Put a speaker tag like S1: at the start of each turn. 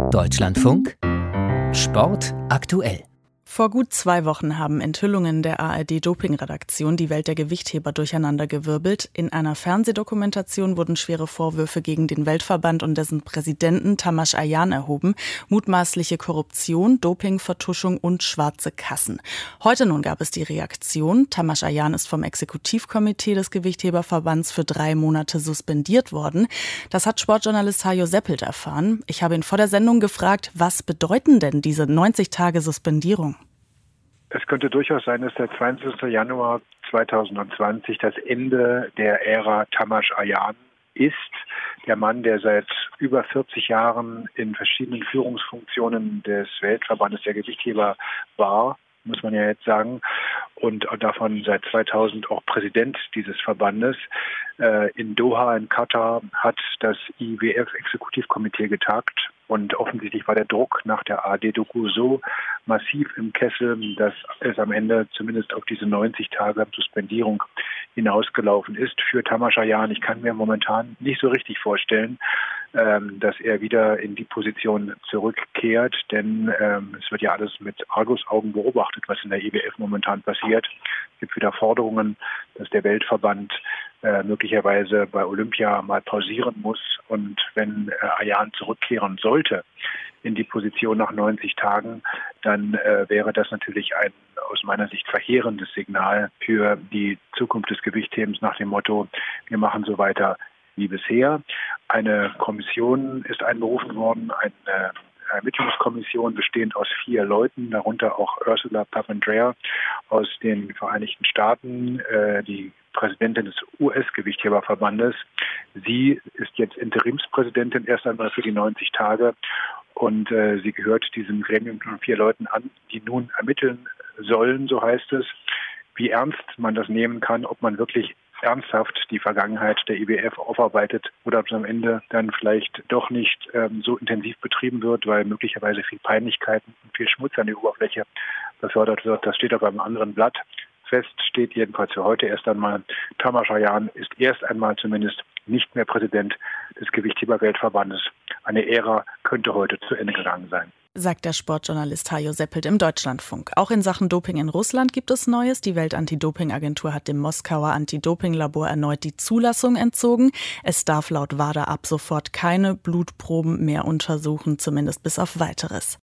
S1: Deutschlandfunk Sport aktuell.
S2: Vor gut 2 Wochen haben Enthüllungen der ARD-Doping-Redaktion die Welt der Gewichtheber durcheinandergewirbelt. In einer Fernsehdokumentation wurden schwere Vorwürfe gegen den Weltverband und dessen Präsidenten Tamas Ayan erhoben. Mutmaßliche Korruption, Dopingvertuschung und schwarze Kassen. Heute nun gab es die Reaktion. Tamas Ayan ist vom Exekutivkomitee des Gewichtheberverbands für 3 Monate suspendiert worden. Das hat Sportjournalist Hajo Seppelt erfahren. Ich habe ihn vor der Sendung gefragt, was bedeuten denn diese 90 Tage Suspendierung?
S3: Es könnte durchaus sein, dass der 20. Januar 2020 das Ende der Ära Tamas Ayan ist. Der Mann, der seit über 40 Jahren in verschiedenen Führungsfunktionen des Weltverbandes der Gewichtheber war, muss man ja jetzt sagen, und davon seit 2000 auch Präsident dieses Verbandes. In Doha in Katar hat das IWF-Exekutivkomitee getagt und offensichtlich war der Druck nach der ARD-Doku so massiv im Kessel, dass es am Ende zumindest auf diese 90 Tage Suspendierung hinausgelaufen ist für Tamas Ayan. Ich kann mir momentan nicht so richtig vorstellen, dass er wieder in die Position zurückkehrt, denn es wird ja alles mit Argusaugen beobachtet, was in der IWF momentan passiert. Es gibt wieder Forderungen, dass der Weltverband möglicherweise bei Olympia mal pausieren muss. Und wenn Ayan zurückkehren sollte in die Position nach 90 Tagen, dann wäre das natürlich ein aus meiner Sicht verheerendes Signal für die Zukunft des Gewichthebens nach dem Motto, wir machen so weiter wie bisher. Eine Kommission ist einberufen worden, eine Ermittlungskommission bestehend aus 4 Leuten, darunter auch Ursula Papandreou aus den Vereinigten Staaten, die Präsidentin des US-Gewichtheberverbandes. Sie ist jetzt Interimspräsidentin erst einmal für die 90 Tage und sie gehört diesem Gremium von 4 Leuten an, die nun ermitteln sollen, so heißt es, wie ernst man das nehmen kann, ob man wirklich ernsthaft die Vergangenheit der IWF aufarbeitet oder ob es am Ende dann vielleicht doch nicht so intensiv betrieben wird, weil möglicherweise viel Peinlichkeiten und viel Schmutz an die Oberfläche befördert wird. Das steht auf einem anderen Blatt. Fest steht jedenfalls für heute erst einmal, Tamas Ayan ist erst einmal zumindest nicht mehr Präsident des Gewichtheber-Weltverbandes. Eine Ära könnte heute zu Ende gegangen sein,
S2: sagt der Sportjournalist Hajo Seppelt im Deutschlandfunk. Auch in Sachen Doping in Russland gibt es Neues. Die Welt-Anti-Doping-Agentur hat dem Moskauer Anti-Doping-Labor erneut die Zulassung entzogen. Es darf laut WADA ab sofort keine Blutproben mehr untersuchen, zumindest bis auf Weiteres.